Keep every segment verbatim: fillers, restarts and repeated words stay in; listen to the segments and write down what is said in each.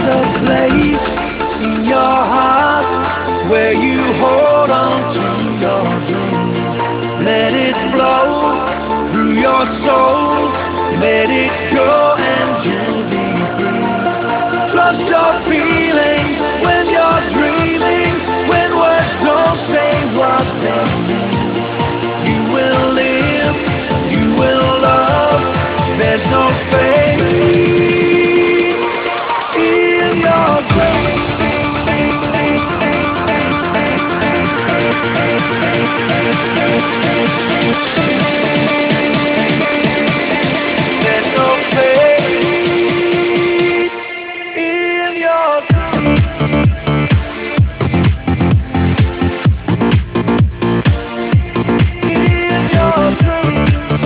a place in your heart where you hold on to your dreams. Let it flow through your soul. Let it go and you'll be free. Trust your feelings when you're dreaming. When words don't say what they mean. You will live, you will love. There's no fate in your dreams. There's no fate in your dreams. In your dreams.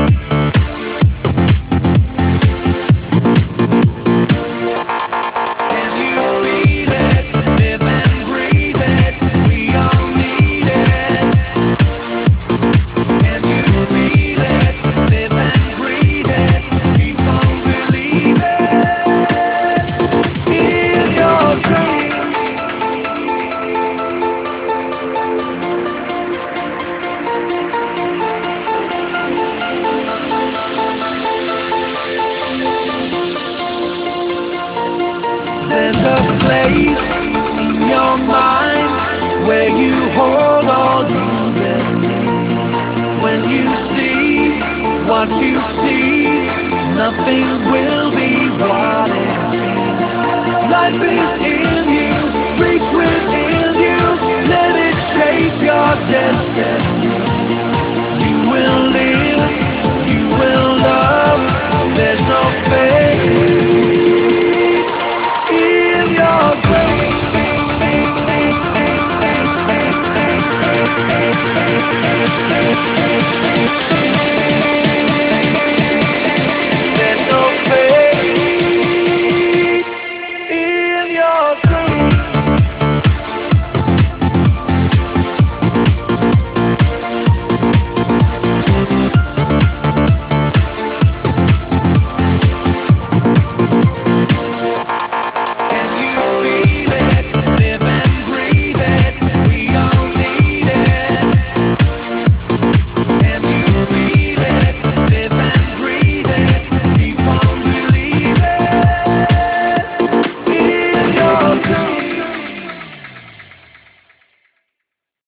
Can you feel it? Live and breathe it. We all need it. Can you feel it? Live and breathe it. Keep on believing in your dreams. There's a place in your mind where you hold all you believe. When you see what you see, nothing will be what it seems. Life is in you, reach within you, let it shape your destiny. You will live, you will love, there's no fate in your dreams. There's no fate in your dreams. Can you feel it? Live and breathe it. We all need it. Can you feel it? Live and breathe it. Keep on believing in your dreams.